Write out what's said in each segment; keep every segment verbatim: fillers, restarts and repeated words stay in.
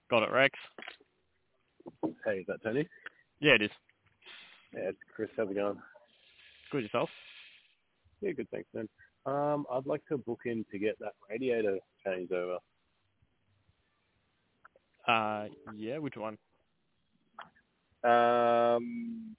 Got it, Rex. Hey, is that Tony? Yeah, it is. Yeah, it's Chris. How's it going? Good yourself? Yeah, good, thanks, man. Um, I'd like to book in to get that radiator changed over. Uh, yeah, which one? Um,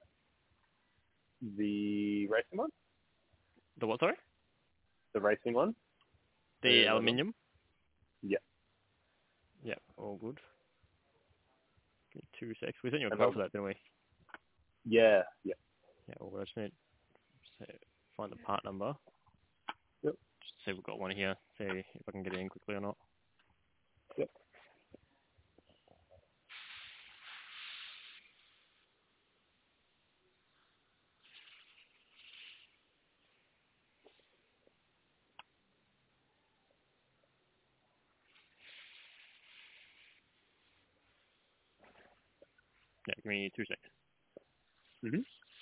the racing one? The what, sorry? The racing one? The Yeah, aluminium? Yeah. Yeah, all good. Give me two secs. We sent you a And quote I'll- for that, didn't we? Yeah, yeah. Yeah, all good. I just need to find the part number. Yep. Just see if we've got one here. See if I can get it in quickly or not. Yep. Yeah, give me two seconds. Mm-hmm.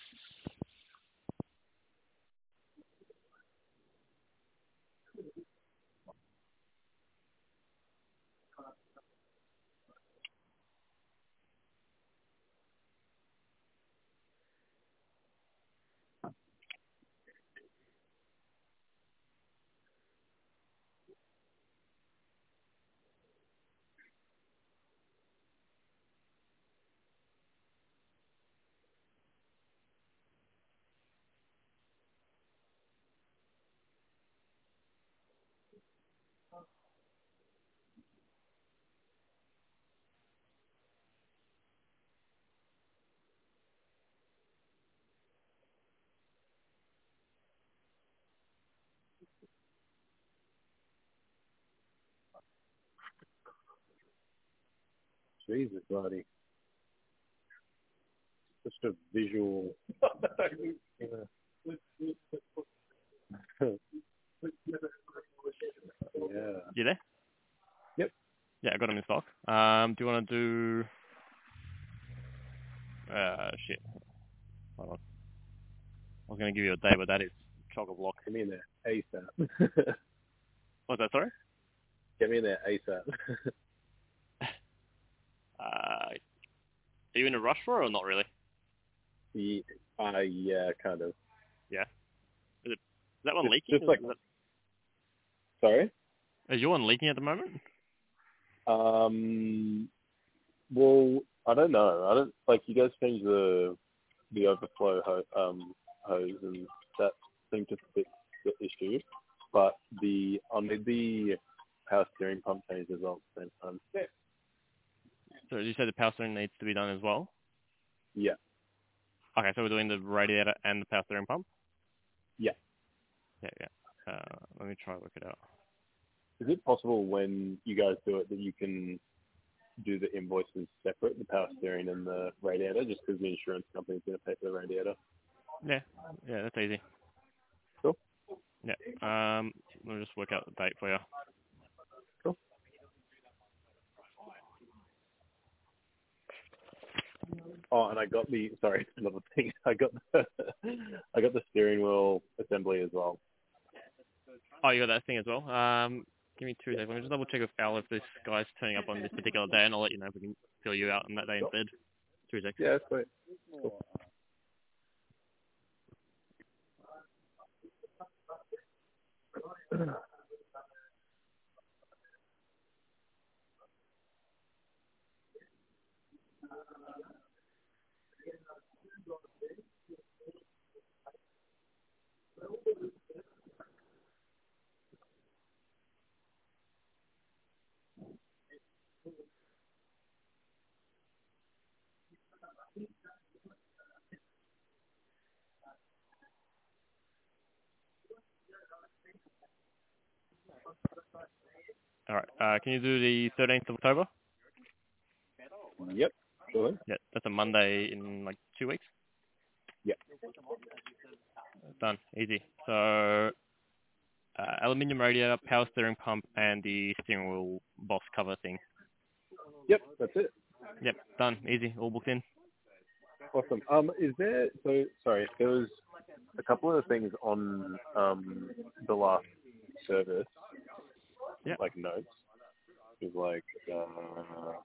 Jesus, bloody. Just a visual. yeah. yeah. You there? Yep. Yeah, I got them in stock. Um, do you want to do... Uh, shit. Hold on. I was going to give you a day, but that is chock-a-block. Get me in there ASAP. What's that, sorry? Get me in there ASAP. Uh, are you in a rush for it or not really? yeah, uh, yeah, kind of. Yeah. Is, it, is that one Just, leaking? just like, Is, that, sorry? is your one leaking at the moment? Um, well, I don't know. I don't, like, you guys changed the, the overflow ho- um, hose and that seemed to fix the issue, but the, I'll need the power steering pump changed as well at the same time. So you said the power steering needs to be done as well? Yeah. Okay, so we're doing the radiator and the power steering pump? Yeah. Yeah, yeah. Uh, let me try and work it out. Is it possible when you guys do it that you can do the invoices separate, the power steering and the radiator, just because the insurance company's going to pay for the radiator? Yeah, yeah, that's easy. Cool. Yeah. Um, let me just work out the date for you. Cool. Oh, and I got the, sorry, another thing. I got the, I got the steering wheel assembly as well. Oh, you got that thing as well? Um, give me two seconds. Let me just double check with Al if this guy's turning up on this particular day, and I'll let you know if we can fill you out on that day Cool. instead. Two seconds. Yeah, that's great. Cool. All right. Uh, can you do the thirteenth of October? Yep. Sure. Yeah, that's a Monday in like two weeks. Yep. Done. Easy. So, uh, aluminium radiator, power steering pump, and the steering wheel boss cover thing. Yep, that's it. Yep, done. Easy. All booked in. Awesome. Um, is there, so, sorry, there was a couple of things on um, the last service, Yep. like notes. is like uh,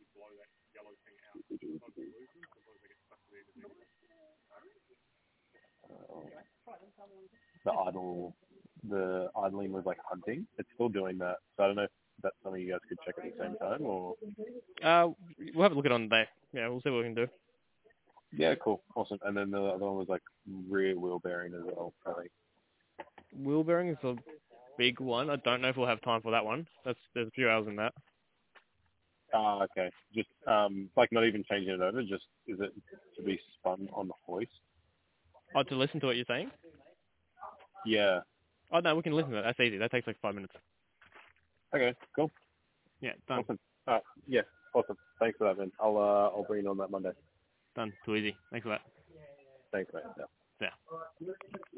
the idle, the idling was like hunting. It's still doing that. So I don't know if that's something you guys could check at the same time or. Uh, we'll have a look at it on the day. Yeah, we'll see what we can do. Yeah, cool, awesome. And then the other one was like rear wheel bearing as well. I think. Wheel bearing is a big one. I don't know if we'll have time for that one. That's there's a few hours in that. Ah, okay. Just um, like not even changing it over. Just is it to be spun on the hoist? Oh, to listen to what you're saying? Yeah. Oh no, we can listen to that. That's easy. That takes like five minutes. Okay. Cool. Yeah, done. Awesome. Uh, yeah. Awesome. Thanks for that, man. I'll uh, I'll bring it on that Monday. Done. Too easy. Thanks for that. Thanks, mate. Yeah. Yeah.